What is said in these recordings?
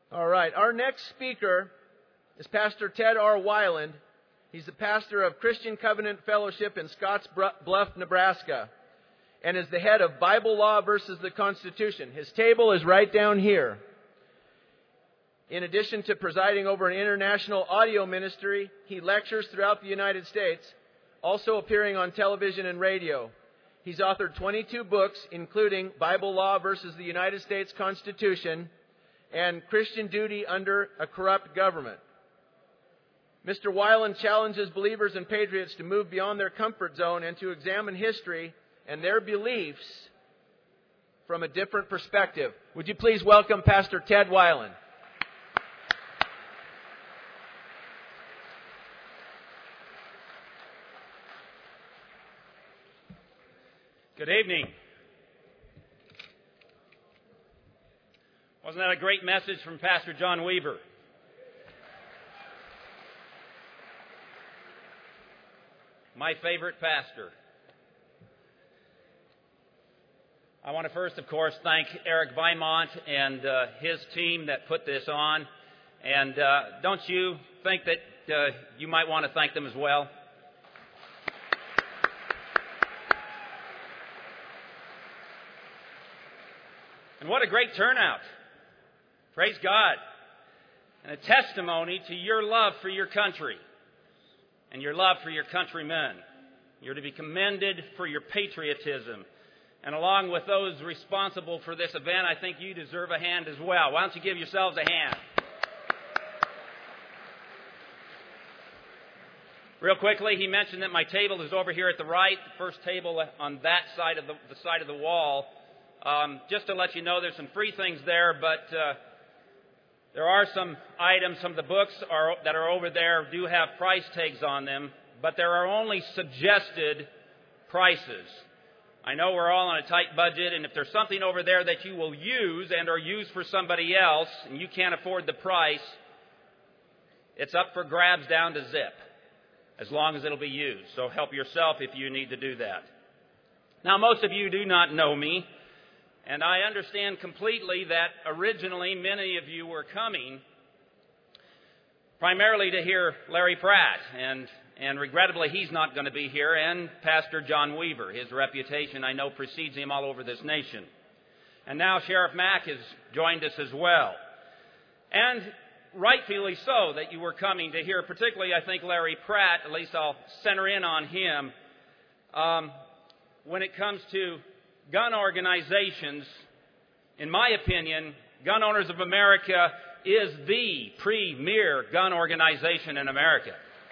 All right, our next speaker is Pastor Ted R. Weiland. He's the pastor of Christian Covenant Fellowship in Scotts Bluff, Nebraska, and is the head of Bible Law versus the Constitution. His table is right down here. In addition to presiding over an international audio ministry, he lectures throughout the United States, also appearing on television and radio. He's authored 22 books, including Bible Law versus the United States Constitution and Christian Duty Under a Corrupt Government. Mr. Weiland challenges believers and patriots to move beyond their comfort zone and to examine history and their beliefs from a different perspective. Would you please welcome Pastor Ted Weiland? Good evening. Wasn't that a great message from Pastor John Weaver? My favorite pastor. I want to first, of course, thank Eric Weimont and his team that put this on. And don't you think that you might want to thank them as well? And what a great turnout. Praise God. And a testimony to your love for your country and your love for your countrymen. You're to be commended for your patriotism. And along with those responsible for this event, I think you deserve a hand as well. Why don't you give yourselves a hand? Real quickly, he mentioned that my table is over here at the right, the first table on that side of the side of the wall. Just to let you know, there's some free things there, but there are some items, some of the books that are over there do have price tags on them, but there are only suggested prices. I know we're all on a tight budget, and if there's something over there that you will use and or use for somebody else, and you can't afford the price, it's up for grabs down to zip, as long as it'll be used. So help yourself if you need to do that. Now, most of you do not know me. And I understand completely that originally many of you were coming primarily to hear Larry Pratt. And regrettably, he's not going to be here. And Pastor John Weaver. His reputation, I know, precedes him all over this nation. And now Sheriff Mack has joined us as well. And rightfully so that you were coming to hear, particularly, I think, Larry Pratt. At least I'll center in on him. When it comes to gun organizations, in my opinion, Gun Owners of America is the premier gun organization in America.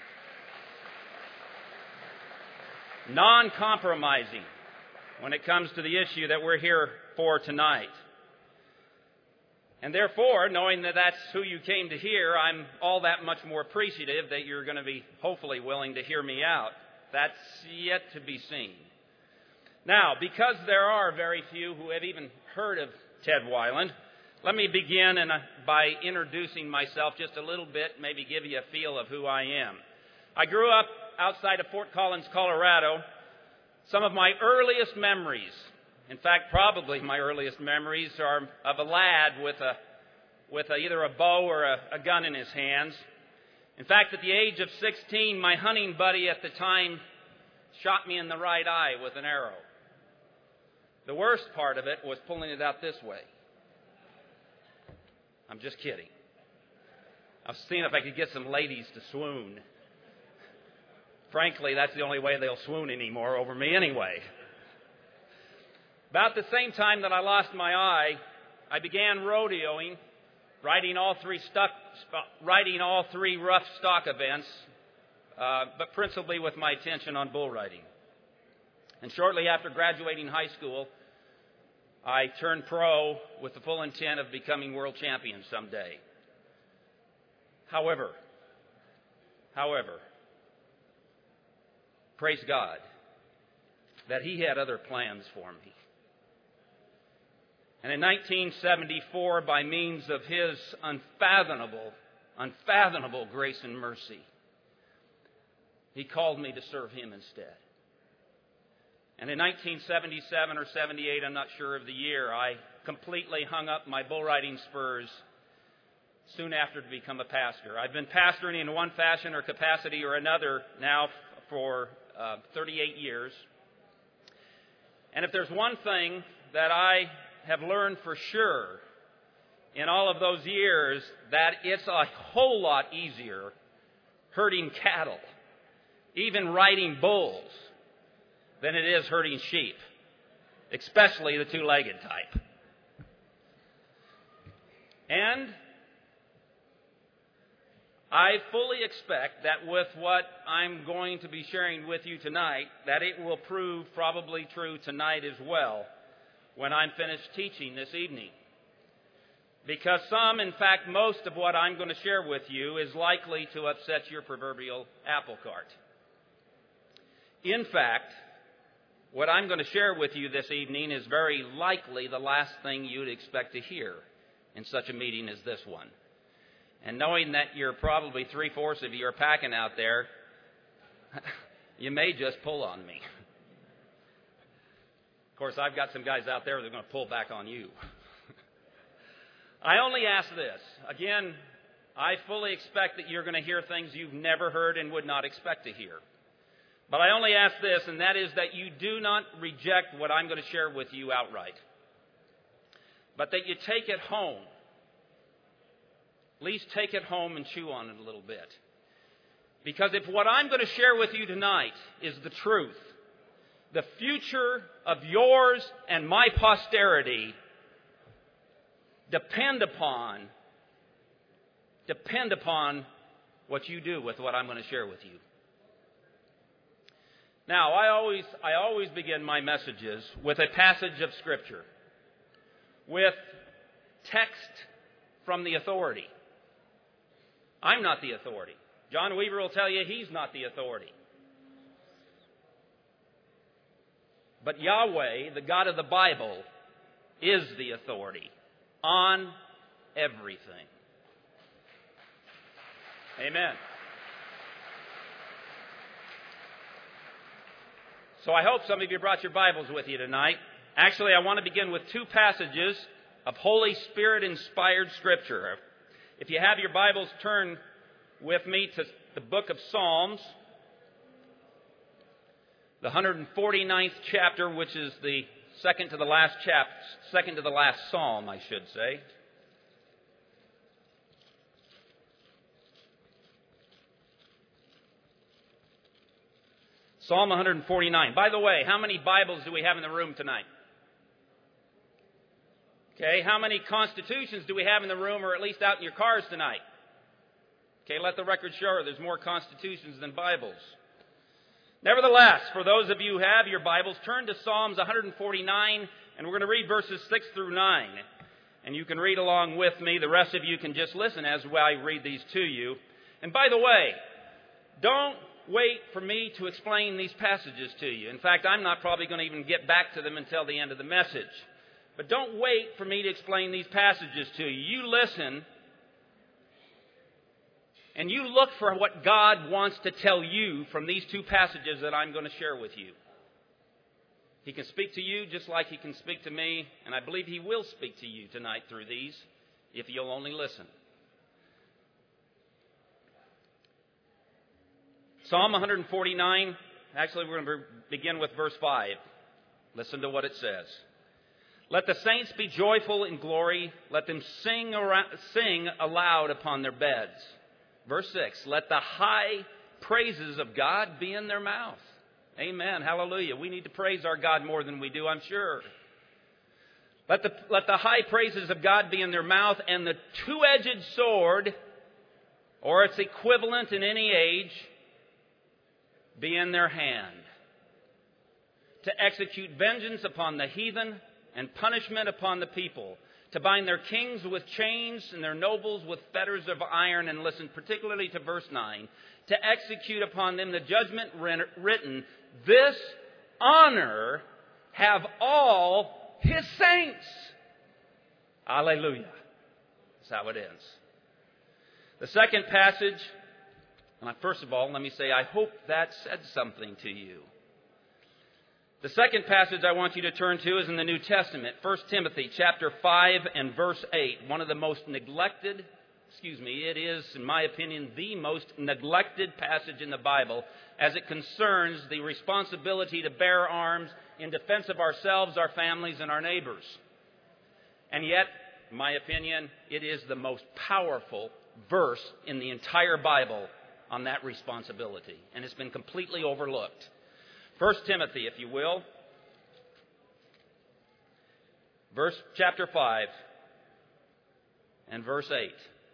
Non-compromising when it comes to the issue that we're here for tonight. And therefore, knowing that that's who you came to hear, I'm all that much more appreciative that you're going to be hopefully willing to hear me out. That's yet to be seen. Now, because there are very few who have even heard of Ted Weiland, let me begin by introducing myself just a little bit, maybe give you a feel of who I am. I grew up outside of Fort Collins, Colorado. Some of my earliest memories, in fact, probably my earliest memories, are of a lad with either a bow or a gun in his hands. In fact, at the age of 16, my hunting buddy at the time shot me in the right eye with an arrow. The worst part of it was pulling it out this way. I'm just kidding. I was seeing if I could get some ladies to swoon. Frankly, that's the only way they'll swoon anymore over me anyway. About the same time that I lost my eye, I began rodeoing, riding all three rough stock events, but principally with my attention on bull riding. And shortly after graduating high school, I turned pro with the full intent of becoming world champion someday. However, praise God that He had other plans for me. And in 1974, by means of His unfathomable grace and mercy, He called me to serve Him instead. And in 1977 or 78, I'm not sure of the year, I completely hung up my bull riding spurs soon after to become a pastor. I've been pastoring in one fashion or capacity or another now for 38 years. And if there's one thing that I have learned for sure in all of those years, that it's a whole lot easier herding cattle, even riding bulls, than it is herding sheep, especially the two-legged type. And I fully expect that with what I'm going to be sharing with you tonight, that it will prove probably true tonight as well when I'm finished teaching this evening. Because some, in fact, most of what I'm going to share with you is likely to upset your proverbial apple cart. In fact, what I'm going to share with you this evening is very likely the last thing you'd expect to hear in such a meeting as this one. And knowing that you're probably 3/4 of you are packing out there, you may just pull on me. Of course, I've got some guys out there that are going to pull back on you. I only ask this. Again, I fully expect that you're going to hear things you've never heard and would not expect to hear. But I only ask this, and that is that you do not reject what I'm going to share with you outright, but that you take it home. At least take it home and chew on it a little bit. Because if what I'm going to share with you tonight is the truth, the future of yours and my posterity depend upon what you do with what I'm going to share with you. Now, I always begin my messages with a passage of Scripture, with text from the authority. I'm not the authority. John Weaver will tell you he's not the authority. But Yahweh, the God of the Bible, is the authority on everything. Amen. So I hope some of you brought your Bibles with you tonight. Actually, I want to begin with two passages of Holy Spirit-inspired Scripture. If you have your Bibles, turn with me to the book of Psalms, the 149th chapter, which is the second to the last psalm, I should say. Psalm 149. By the way, how many Bibles do we have in the room tonight? Okay, how many constitutions do we have in the room, or at least out in your cars tonight? Okay, let the record show there's more constitutions than Bibles. Nevertheless, for those of you who have your Bibles, turn to Psalms 149, and we're going to read verses 6 through 9. And you can read along with me. The rest of you can just listen as I read these to you. And by the way, don't wait for me to explain these passages to you. In fact, I'm not probably going to even get back to them until the end of the message. But don't wait for me to explain these passages to you. You listen, and you look for what God wants to tell you from these two passages that I'm going to share with you. He can speak to you just like He can speak to me, and I believe He will speak to you tonight through these, if you'll only listen. Psalm 149, actually we're going to begin with verse 5. Listen to what it says. Let the saints be joyful in glory. Let them sing aloud upon their beds. Verse 6. Let the high praises of God be in their mouth. Amen. Hallelujah. We need to praise our God more than we do, I'm sure. Let the high praises of God be in their mouth, and the two-edged sword, or its equivalent in any age, be in their hand, to execute vengeance upon the heathen and punishment upon the people, to bind their kings with chains and their nobles with fetters of iron. And listen particularly to verse 9, to execute upon them the judgment written, this honor have all His saints. Alleluia. That's how it ends. The second passage, and first of all, let me say, I hope that said something to you. The second passage I want you to turn to is in the New Testament, 1 Timothy chapter 5 and verse 8, one of the most neglected it is, in my opinion, the most neglected passage in the Bible as it concerns the responsibility to bear arms in defense of ourselves, our families, and our neighbors. And yet, in my opinion, it is the most powerful verse in the entire Bible on that responsibility, and it's been completely overlooked. 1 Timothy, if you will, chapter 5 and verse 8.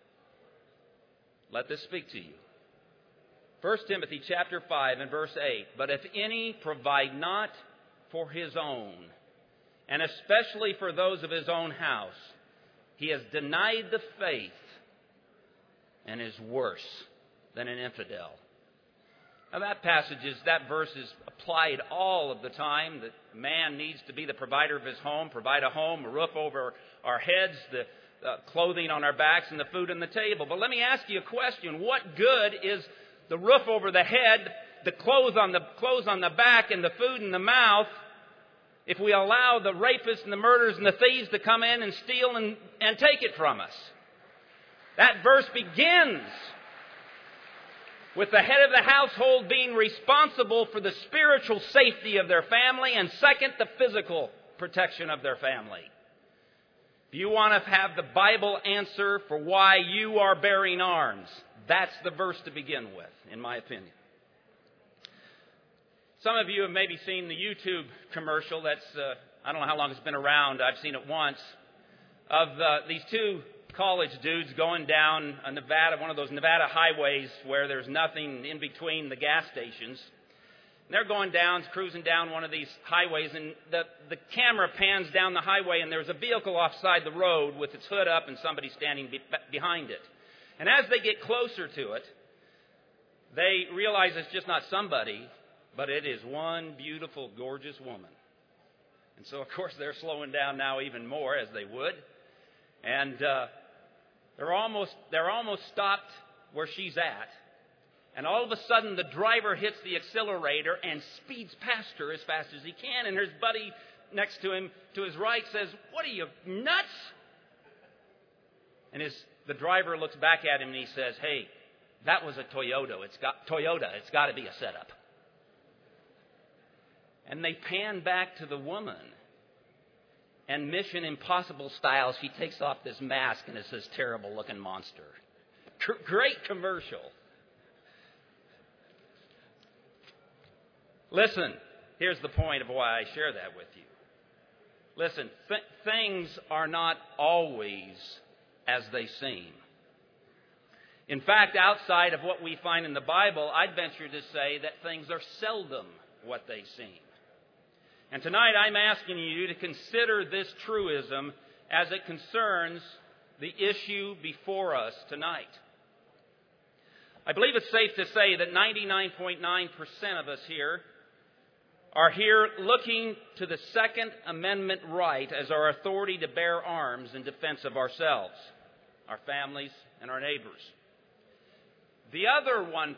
Let this speak to you. 1 Timothy chapter 5 and verse 8. But if any provide not for his own, and especially for those of his own house, he has denied the faith and is worse than an infidel. Now that verse is applied all of the time, that man needs to be the provider of his home, provide a home, a roof over our heads, the clothing on our backs, and the food on the table. But let me ask you a question. What good is the roof over the head, the clothes on the back, and the food in the mouth if we allow the rapists and the murderers and the thieves to come in and steal and take it from us? That verse begins with the head of the household being responsible for the spiritual safety of their family, and second, the physical protection of their family. If you want to have the Bible answer for why you are bearing arms, that's the verse to begin with, in my opinion. Some of you have maybe seen the YouTube commercial that's, I don't know how long it's been around, I've seen it once, of these two college dudes going down a Nevada, one of those Nevada highways where there's nothing in between the gas stations. And they're going down, cruising down one of these highways, and the camera pans down the highway, and there's a vehicle offside the road with its hood up and somebody standing behind it. And as they get closer to it, they realize it's just not somebody, but it is one beautiful, gorgeous woman. And so, of course, they're slowing down now even more, as they would. And they're almost stopped where she's at. And all of a sudden, the driver hits the accelerator and speeds past her as fast as he can. And his buddy next to him, to his right, says, "What are you, nuts?" And the driver looks back at him and he says, "Hey, that was a Toyota. It's got to be a setup." And they pan back to the woman. And Mission Impossible style, she takes off this mask and it's this terrible-looking monster. Great commercial. Listen, here's the point of why I share that with you. Listen, things are not always as they seem. In fact, outside of what we find in the Bible, I'd venture to say that things are seldom what they seem. And tonight I'm asking you to consider this truism as it concerns the issue before us tonight. I believe it's safe to say that 99.9% of us here are here looking to the Second Amendment right as our authority to bear arms in defense of ourselves, our families, and our neighbors. The other 1%,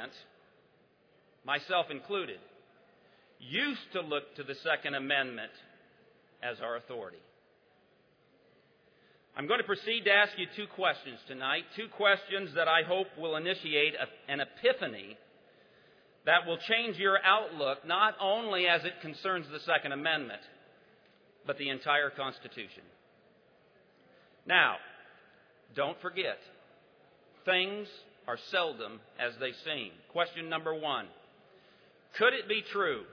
myself included, used to look to the Second Amendment as our authority. I'm going to proceed to ask you two questions tonight, two questions that I hope will initiate an epiphany that will change your outlook, not only as it concerns the Second Amendment, but the entire Constitution. Now, don't forget, things are seldom as they seem. Question number one, could it be true?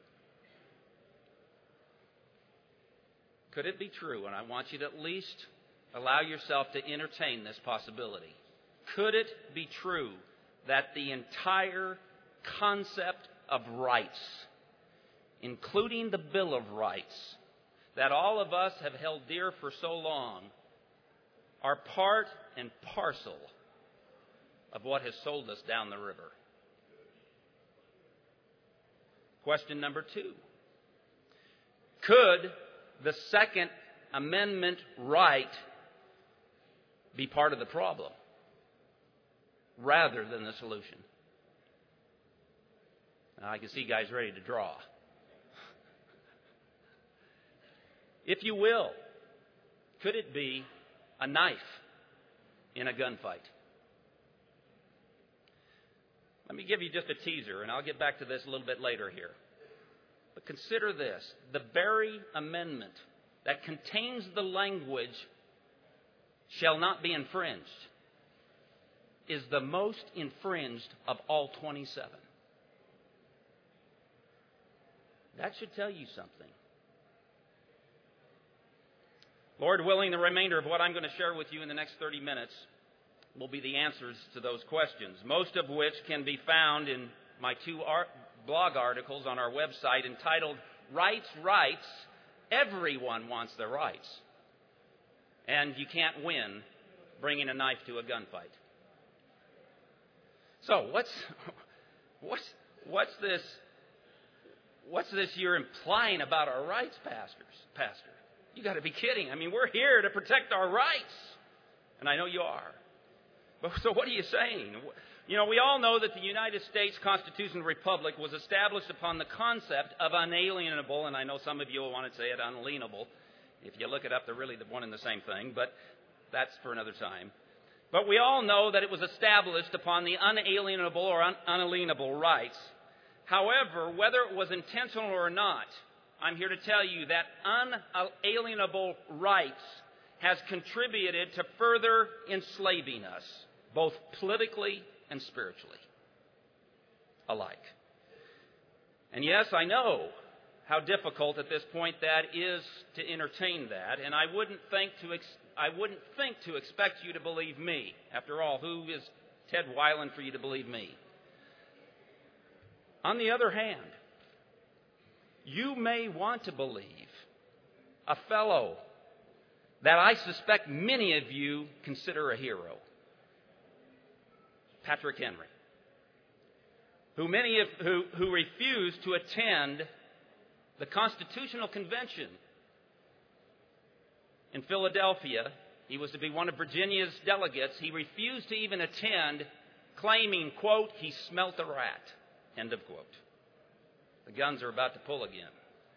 Could it be true? And I want you to at least allow yourself to entertain this possibility. Could it be true that the entire concept of rights, including the Bill of Rights, that all of us have held dear for so long, are part and parcel of what has sold us down the river? Question number two. Could the Second Amendment right be part of the problem rather than the solution? Now, I can see guys ready to draw. If you will, could it be a knife in a gunfight. Let me give you just a teaser, and I'll get back to this a little bit later here. But consider this. The very amendment that contains the language, shall not be infringed, is the most infringed of all 27. That should tell you something. Lord willing, the remainder of what I'm going to share with you in the next 30 minutes will be the answers to those questions, most of which can be found in my two blog articles on our website entitled, Rights, Rights, Everyone Wants Their Rights. And you can't win bringing a knife to a gunfight. So what's this you're implying about our rights, Pastor? You got to be kidding. I mean, we're here to protect our rights. And I know you are. But so what are you saying? You know, we all know that the United States Constitutional Republic was established upon the concept of unalienable, and I know some of you will want to say it unalienable. If you look it up, they're really one and the same thing, but that's for another time. But we all know that it was established upon the unalienable or unalienable rights. However, whether it was intentional or not, I'm here to tell you that unalienable rights has contributed to further enslaving us, both politically and spiritually alike. And yes, I know how difficult at this point that is to entertain that, and I wouldn't think to expect you to believe me. After all, who is Ted Weiland for you to believe me? On the other hand, you may want to believe a fellow that I suspect many of you consider a hero, Patrick Henry, who refused to attend the Constitutional Convention in Philadelphia. He was to be one of Virginia's delegates. He refused to even attend, claiming, quote, he smelt a rat, end of quote. The guns are about to pull again.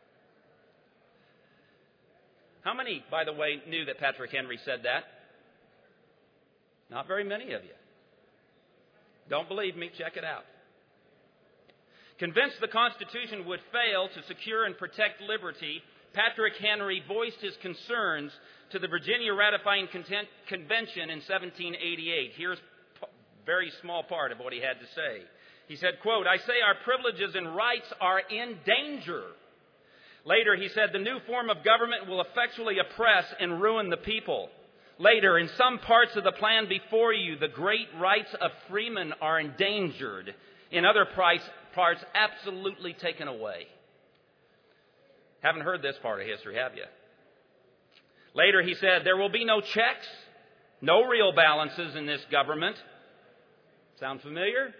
How many, by the way, knew that Patrick Henry said that? Not very many of you. Don't believe me? Check it out. Convinced the Constitution would fail to secure and protect liberty, Patrick Henry voiced his concerns to the Virginia Ratifying Convention in 1788. Here's a very small part of what he had to say. He said, quote, I say our privileges and rights are in danger. Later, he said, the new form of government will effectually oppress and ruin the people. Later, in some parts of the plan before you, the great rights of freemen are endangered. In other parts, absolutely taken away. Haven't heard this part of history, have you? Later, he said, there will be no checks, no real balances in this government. Sound familiar?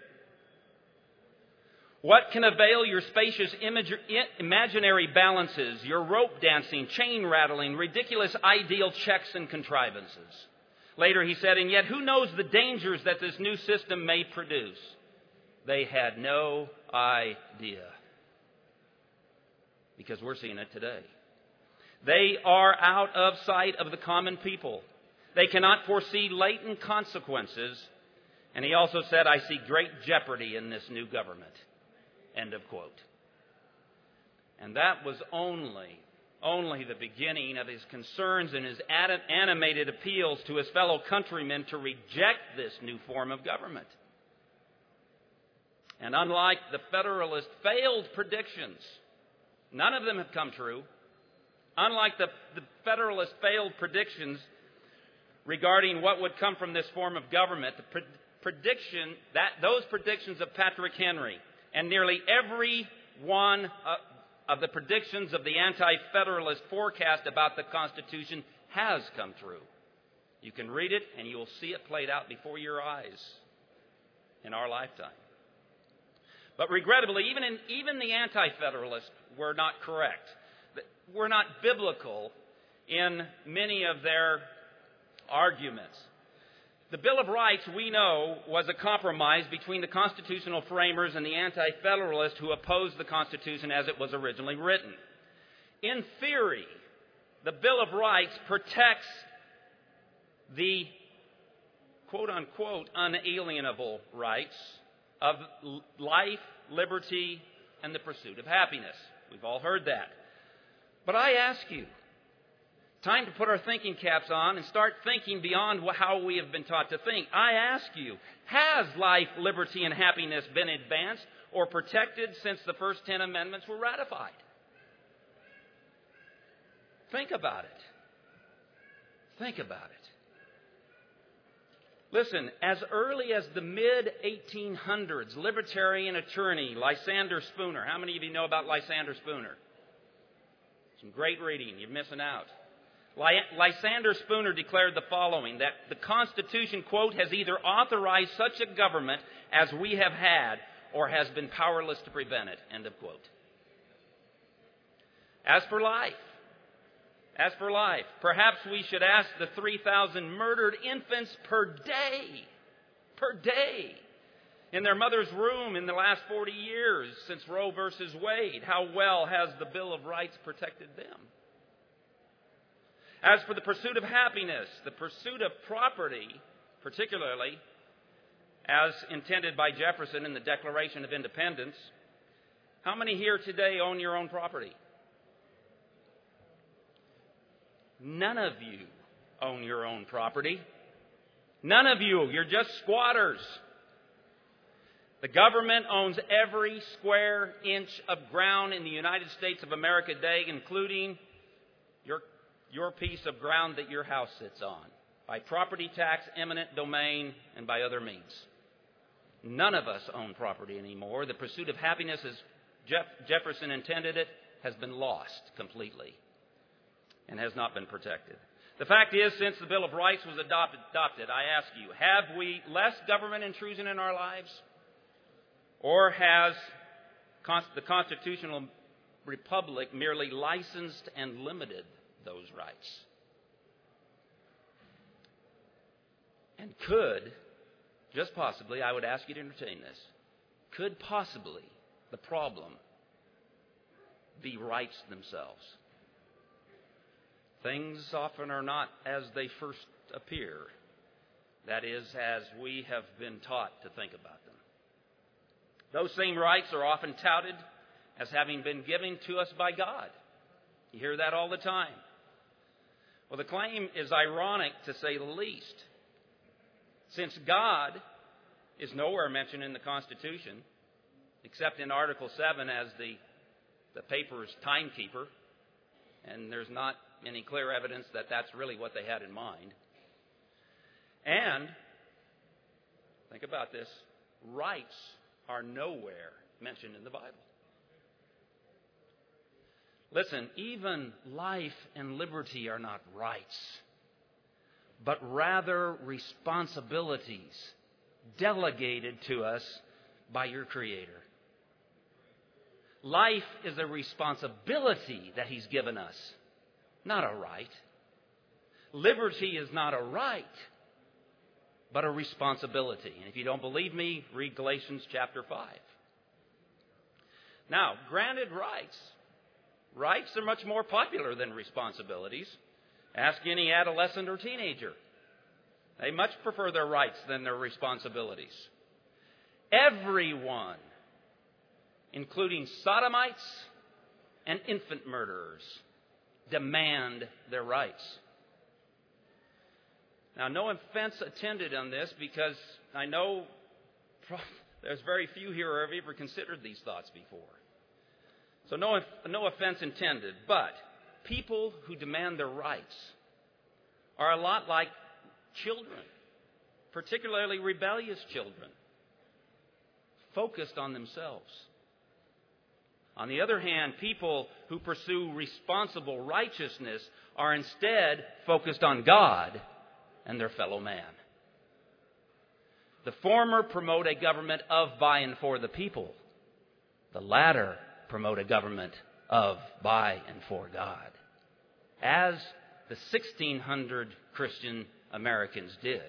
What can avail your spacious imaginary balances, your rope dancing, chain rattling, ridiculous ideal checks and contrivances? Later he said, and yet who knows the dangers that this new system may produce? They had no idea. Because we're seeing it today. They are out of sight of the common people. They cannot foresee latent consequences. And he also said, I see great jeopardy in this new government. End of quote. And that was only the beginning of his concerns and his animated appeals to his fellow countrymen to reject this new form of government. And unlike the Federalist failed predictions, none of them have come true. Unlike the Federalist failed predictions regarding what would come from this form of government, those predictions of Patrick Henry and nearly every one of the predictions of the anti-Federalist forecast about the Constitution has come true. You can read it and you will see it played out before your eyes in our lifetime. But regrettably, even the anti-Federalists were not correct. Were not biblical in many of their arguments. The Bill of Rights, we know, was a compromise between the constitutional framers and the anti-Federalists who opposed the Constitution as it was originally written. In theory, the Bill of Rights protects the quote-unquote unalienable rights of life, liberty, and the pursuit of happiness. We've all heard that. But I ask you, time to put our thinking caps on and start thinking beyond how we have been taught to think. I ask you, has life, liberty, and happiness been advanced or protected since the first 10 amendments were ratified? Think about it. Think about it. Listen, as early as the mid-1800s, libertarian attorney Lysander Spooner. How many of you know about Lysander Spooner? Some great reading. You're missing out. Lysander Spooner declared the following, that the Constitution, quote, has either authorized such a government as we have had or has been powerless to prevent it, end of quote. As for life, perhaps we should ask the 3,000 murdered infants per day, in their mother's womb in the last 40 years since Roe versus Wade, how well has the Bill of Rights protected them? As for the pursuit of happiness, the pursuit of property, particularly as intended by Jefferson in the Declaration of Independence, how many here today own your own property? None of you own your own property. None of you. You're just squatters. The government owns every square inch of ground in the United States of America today, including your piece of ground that your house sits on, by property tax, eminent domain, and by other means. None of us own property anymore. The pursuit of happiness, as Jefferson intended it, has been lost completely and has not been protected. The fact is, since the Bill of Rights was adopted, I ask you, have we less government intrusion in our lives? Or has the constitutional republic merely licensed and limited those rights? And could, just possibly, I would ask you to entertain this, could possibly the problem be rights themselves? Things often are not as they first appear. That is, as we have been taught to think about them. Those same rights are often touted as having been given to us by God. You hear that all the time. Well, the claim is ironic, to say the least, since God is nowhere mentioned in the Constitution, except in Article 7 as the paper's timekeeper, and there's not any clear evidence that that's really what they had in mind. And, think about this, rights are nowhere mentioned in the Bible. Listen, even life and liberty are not rights, but rather responsibilities delegated to us by your Creator. Life is a responsibility that He's given us, not a right. Liberty is not a right, but a responsibility. And if you don't believe me, read Galatians chapter 5. Now, granted rights are much more popular than responsibilities. Ask any adolescent or teenager. They much prefer their rights than their responsibilities. Everyone, including sodomites and infant murderers, demand their rights. Now, no offense intended on this, because I know there's very few here who have ever considered these thoughts before. So no offense intended, but people who demand their rights are a lot like children, particularly rebellious children, focused on themselves. On the other hand, people who pursue responsible righteousness are instead focused on God and their fellow man. The former promote a government of, by, and for the people. The latter promote a government of, by, and for God, as the 1600 Christian Americans did.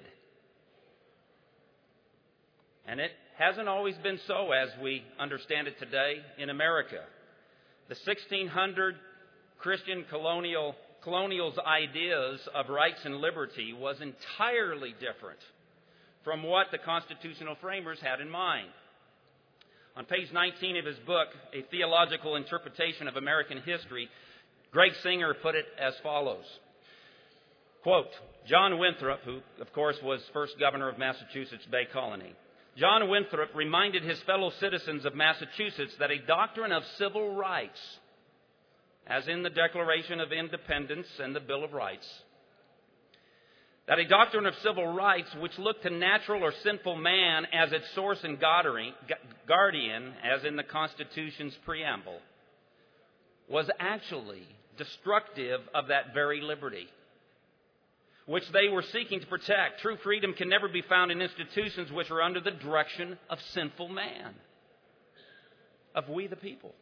And it hasn't always been so as we understand it today in America. The 1600 Christian colonials' ideas of rights and liberty was entirely different from what the constitutional framers had in mind. On page 19 of his book, A Theological Interpretation of American History, Greg Singer put it as follows. Quote, John Winthrop, who of course was first governor of Massachusetts Bay Colony, John Winthrop reminded his fellow citizens of Massachusetts that a doctrine of civil rights, as in the Declaration of Independence and the Bill of Rights, that a doctrine of civil rights which looked to natural or sinful man as its source and guardian, as in the Constitution's preamble, was actually destructive of that very liberty which they were seeking to protect. True freedom can never be found in institutions which are under the direction of sinful man, of we the people.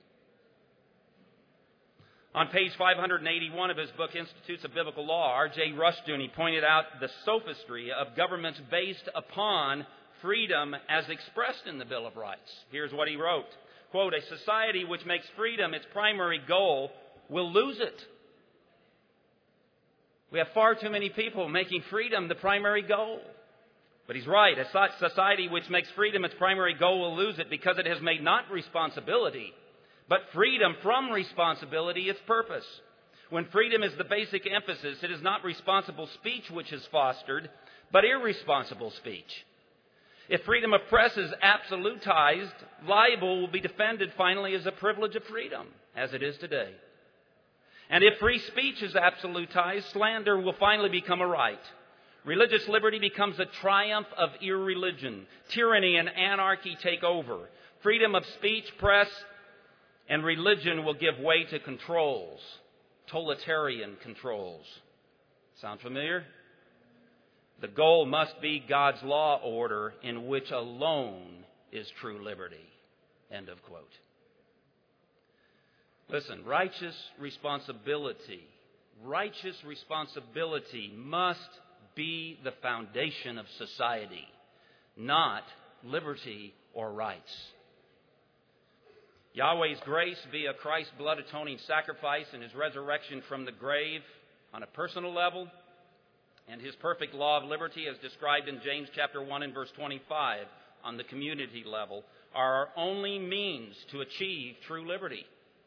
On page 581 of his book, Institutes of Biblical Law, R.J. Rushdoony pointed out the sophistry of governments based upon freedom as expressed in the Bill of Rights. Here's what he wrote. Quote, a society which makes freedom its primary goal will lose it. We have far too many people making freedom the primary goal. But he's right. A society which makes freedom its primary goal will lose it because it has made not responsibility, but freedom from responsibility its purpose. When freedom is the basic emphasis, it is not responsible speech which is fostered, but irresponsible speech. If freedom of press is absolutized, libel will be defended finally as a privilege of freedom, as it is today. And if free speech is absolutized, slander will finally become a right. Religious liberty becomes a triumph of irreligion. Tyranny and anarchy take over. Freedom of speech, press, and religion will give way to controls, totalitarian controls. Sound familiar? The goal must be God's law order in which alone is true liberty. End of quote. Listen, righteous responsibility must be the foundation of society, not liberty or rights. Yahweh's grace via Christ's blood atoning sacrifice and His resurrection from the grave on a personal level, and His perfect law of liberty as described in James chapter 1 and verse 25 on the community level, are our only means to achieve true liberty.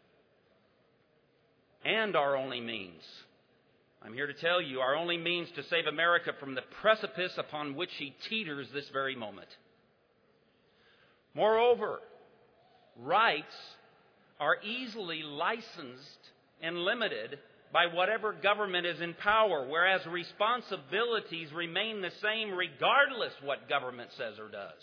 And our only means, I'm here to tell you, our only means to save America from the precipice upon which she teeters this very moment. Moreover, rights are easily licensed and limited by whatever government is in power, whereas responsibilities remain the same regardless what government says or does.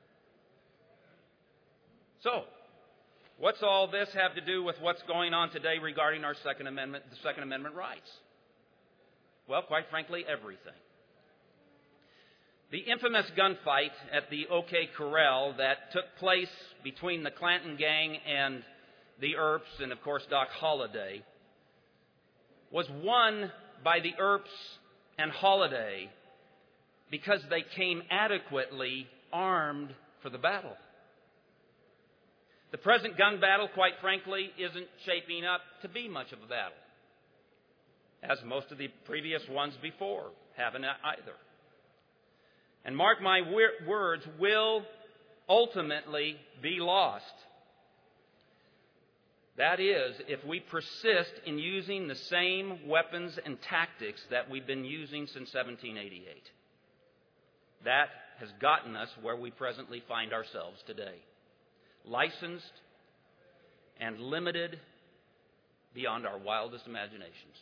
So, what's all this have to do with what's going on today regarding our Second Amendment, the Second Amendment rights? Well, quite frankly, everything. The infamous gunfight at the OK Corral that took place between the Clanton gang and the Earps and, of course, Doc Holliday was won by the Earps and Holliday because they came adequately armed for the battle. The present gun battle, quite frankly, isn't shaping up to be much of a battle, as most of the previous ones before haven't either. And mark my words, will ultimately be lost. That is, if we persist in using the same weapons and tactics that we've been using since 1788. That has gotten us where we presently find ourselves today. Licensed and limited beyond our wildest imaginations.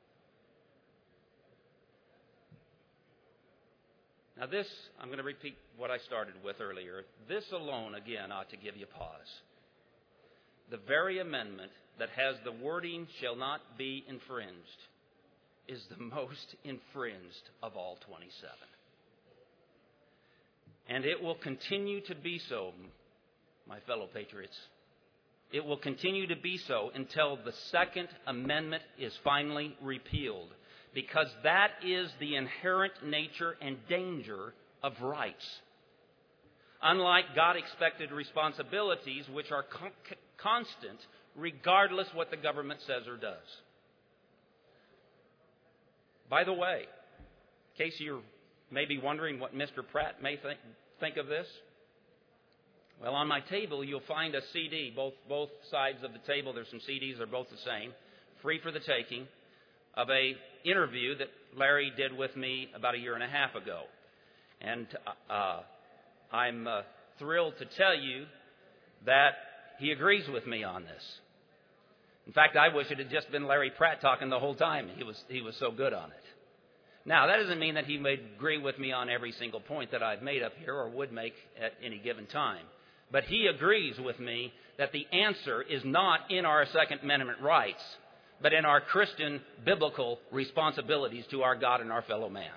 Now this, I'm going to repeat what I started with earlier. This alone, again, ought to give you pause. The very amendment that has the wording "shall not be infringed" is the most infringed of all 27. And it will continue to be so, my fellow patriots. It will continue to be so until the Second Amendment is finally repealed, because that is the inherent nature and danger of rights. Unlike God-expected responsibilities, which are constant regardless what the government says or does. By the way, in case you're may be wondering what Mr. Pratt may think of this. Well, on my table, you'll find a CD. Both sides of the table, there's some CDs. They're both the same, free for the taking, of a interview that Larry did with me about a year and a half ago. And I'm thrilled to tell you that he agrees with me on this. In fact, I wish it had just been Larry Pratt talking the whole time. He was so good on it. Now, that doesn't mean that he may agree with me on every single point that I've made up here or would make at any given time. But he agrees with me that the answer is not in our Second Amendment rights, but in our Christian biblical responsibilities to our God and our fellow man.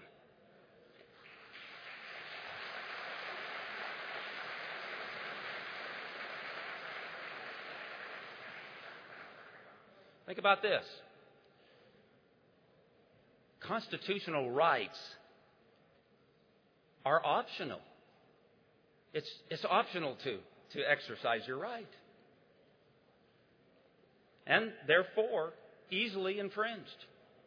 Think about this. Constitutional rights are optional. It's optional to exercise your right. And therefore, easily infringed.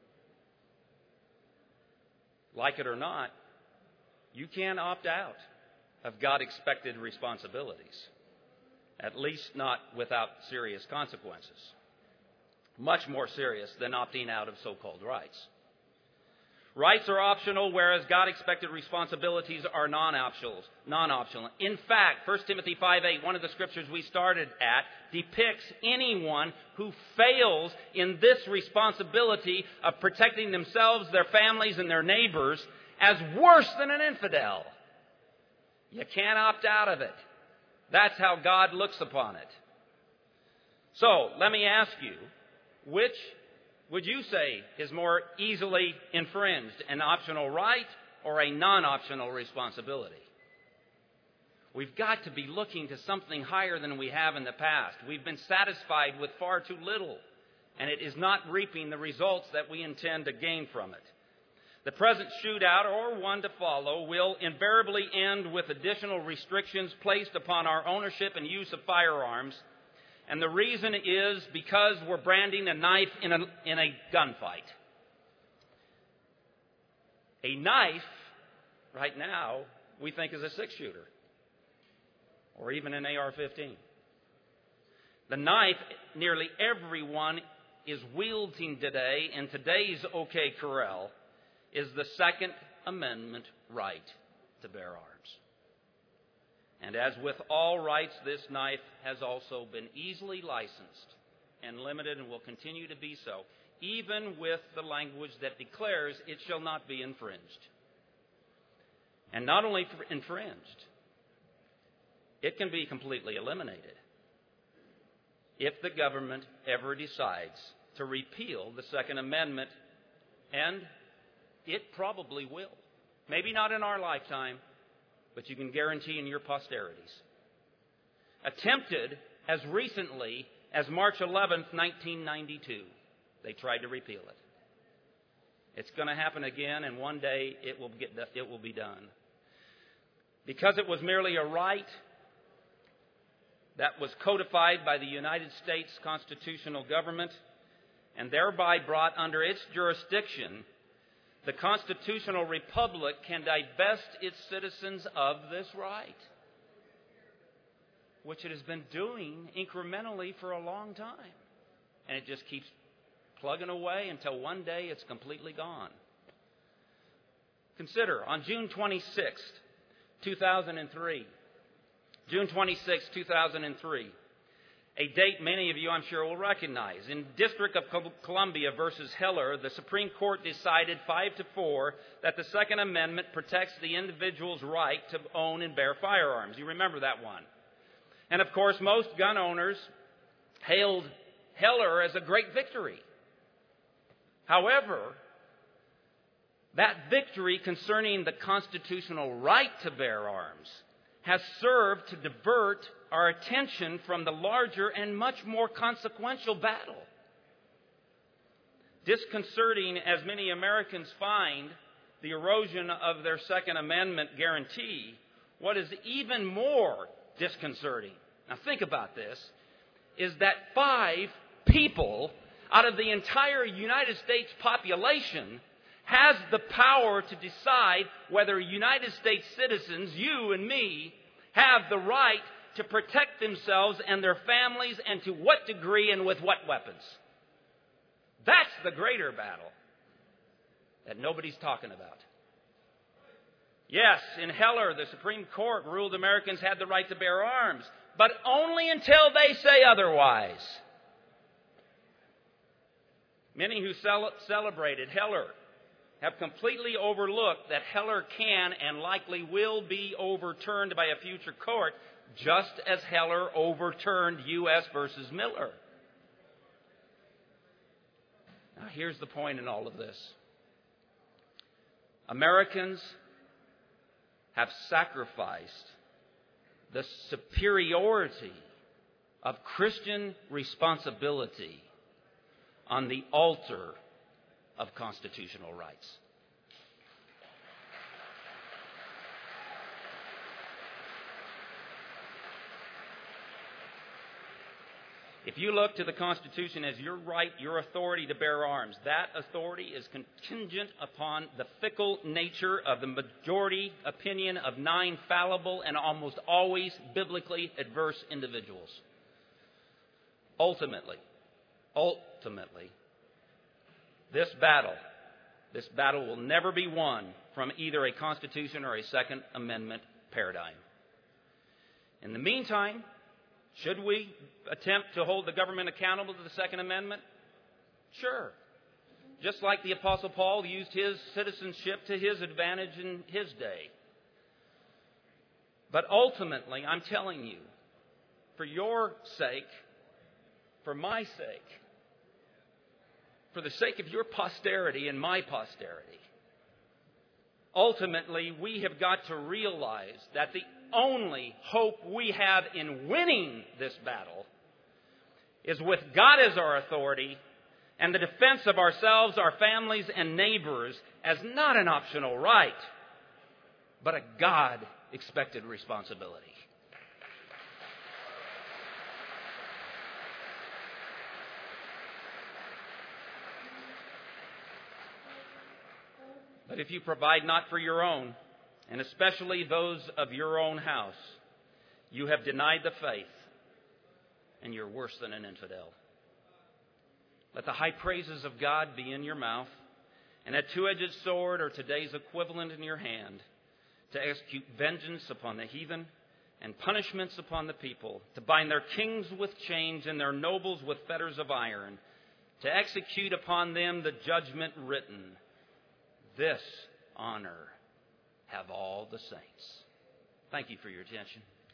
Like it or not, you can't opt out of God-expected responsibilities. At least not without serious consequences. Much more serious than opting out of so-called rights. Rights are optional, whereas God-expected responsibilities are non-optional. In fact, 1 Timothy 5:8, one of the scriptures we started at, depicts anyone who fails in this responsibility of protecting themselves, their families, and their neighbors as worse than an infidel. You can't opt out of it. That's how God looks upon it. So, let me ask you, which would you say is more easily infringed, an optional right or a non-optional responsibility? We've got to be looking to something higher than we have in the past. We've been satisfied with far too little, and it is not reaping the results that we intend to gain from it. The present shootout, or one to follow, will invariably end with additional restrictions placed upon our ownership and use of firearms. And the reason is because we're branding a knife in a gunfight. A knife, right now, we think is a six-shooter. Or even an AR-15. The knife, nearly everyone is wielding today in today's OK Corral, is the Second Amendment right to bear arms. And as with all rights, this knife has also been easily licensed and limited and will continue to be so, even with the language that declares it shall not be infringed. And not only infringed, it can be completely eliminated if the government ever decides to repeal the Second Amendment, and it probably will. Maybe not in our lifetime, but you can guarantee in your posterities. Attempted as recently as March 11th, 1992, they tried to repeal it. It's going to happen again, and one day it will be done. Because it was merely a right that was codified by the United States constitutional government and thereby brought under its jurisdiction, the constitutional republic can divest its citizens of this right, which it has been doing incrementally for a long time. And it just keeps plugging away until one day it's completely gone. Consider, on June 26th, 2003, June 26, 2003, a date many of you, I'm sure, will recognize. In District of Columbia versus Heller, the Supreme Court decided 5-4 that the Second Amendment protects the individual's right to own and bear firearms. You remember that one. And of course, most gun owners hailed Heller as a great victory. However, that victory concerning the constitutional right to bear arms has served to divert our attention from the larger and much more consequential battle. Disconcerting as many Americans find the erosion of their Second Amendment guarantee, what is even more disconcerting, now think about this, is that 5 people out of the entire United States population has the power to decide whether United States citizens, you and me, have the right to protect themselves and their families, and to what degree and with what weapons. That's the greater battle that nobody's talking about. Yes, in Heller, the Supreme Court ruled Americans had the right to bear arms, but only until they say otherwise. Many who celebrated Heller have completely overlooked that Heller can and likely will be overturned by a future court, just as Heller overturned U.S. versus Miller. Now, here's the point in all of this. Americans have sacrificed the superiority of Christian responsibility on the altar of constitutional rights. If you look to the Constitution as your right, your authority to bear arms, that authority is contingent upon the fickle nature of the majority opinion of 9 fallible and almost always biblically adverse individuals. Ultimately, this battle will never be won from either a Constitution or a Second Amendment paradigm. In the meantime, should we attempt to hold the government accountable to the Second Amendment? Sure. Just like the Apostle Paul used his citizenship to his advantage in his day. But ultimately, I'm telling you, for your sake, for my sake, for the sake of your posterity and my posterity, ultimately, we have got to realize that the only hope we have in winning this battle is with God as our authority and the defense of ourselves, our families, and neighbors as not an optional right, but a God-expected responsibility. But if you provide not for your own, and especially those of your own house, you have denied the faith, and you're worse than an infidel. Let the high praises of God be in your mouth, and a two-edged sword or today's equivalent in your hand, to execute vengeance upon the heathen and punishments upon the people, to bind their kings with chains and their nobles with fetters of iron, to execute upon them the judgment written. This honor have all the saints. Thank you for your attention.